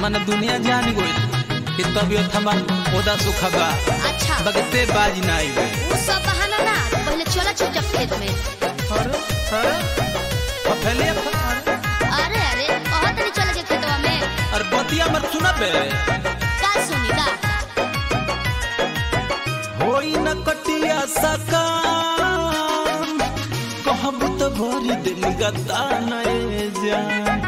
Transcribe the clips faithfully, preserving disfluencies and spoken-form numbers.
मन दुनिया जान गई कि तबियत हमार ओदा सुखा बा। अच्छा बगते बाज ना आई वो सब बहाना ना, पहले चला चुपचाप खेत में। अरे अरे फैले अरे अरे बहुत नहीं चले के खेतवा में। अरे बतिया मत सुना बे का सुनी का होई न कटिया सका कहब तो भरी दिन गता नए जान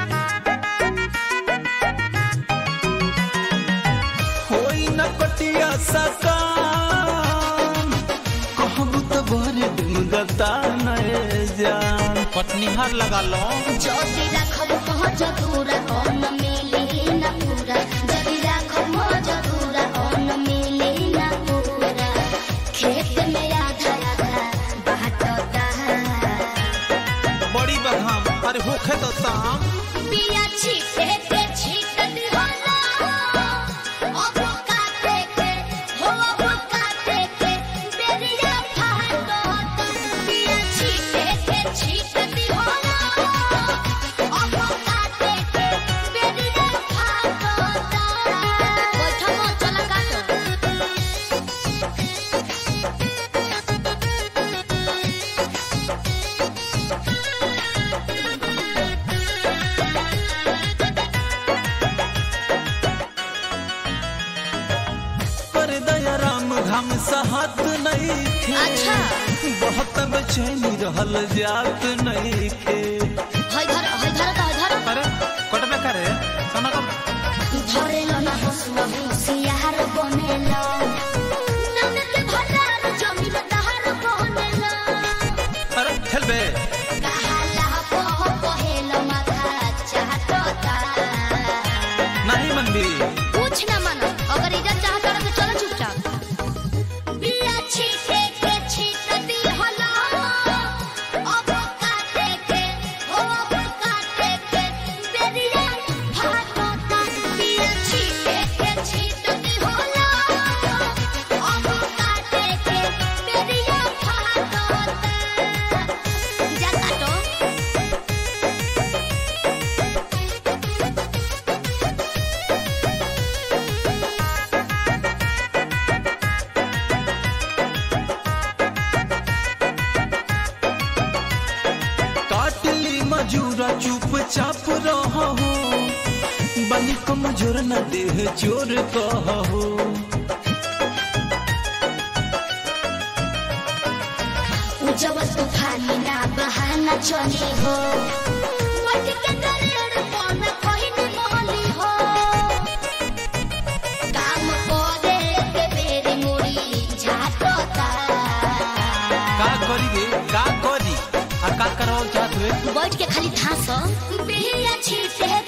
होई न कटिया सका कहब तो भरी दिन गता नए जान पत्नी हार लगा लो जो तेरा खब पहुंच दूरा कौन मिले ना पूरा जब राखब पहुंच दूरा कौन मिले ना पूरा खेत में आधा आधा बाटता बड़ी बघाम अरे होखे तो ताम बिया छीटे के छीटत होला अब काटे के हो अब काटे के बेरिया फाटो बिया छीटे के छीटत होला अब काटे के बेरिया फाटो बैठो मत चला काटो पर दया राम घाम सहत नहीं थे अच्छा बहुत बेचैनी रहल जात नहीं थे हई धर हई धर हई धर अरे कट में करे सना कम धरेलो ना हसुआ होशियार बनेलो ननद भंडार जमीन दहार बनेलो अरे खेल बे कहाला को कहेलो माथा चाहता नहीं मनबी कुछ ना मानो अगर इज्जत चाहता तो चलो चुपचाप बिया छीटे के छीटती होला अब काटे के हो अब काटे के बेरिया फाटता बिया छीटे के छीटती होला अब काटे के बेरिया फाटता जा काटो काटली मजूरा चुपचाप रहो बनी कमजोर न देह चोर कहो जब तूफानी ना बहाना चली हो मट के दरेड़ पौना कहीं न मोहली हो काम करे के बेरी मुड़ी झाटता का करी रे का करी आ का करवाओ चाहत हुए बैठ के खाली थास बिया छीटे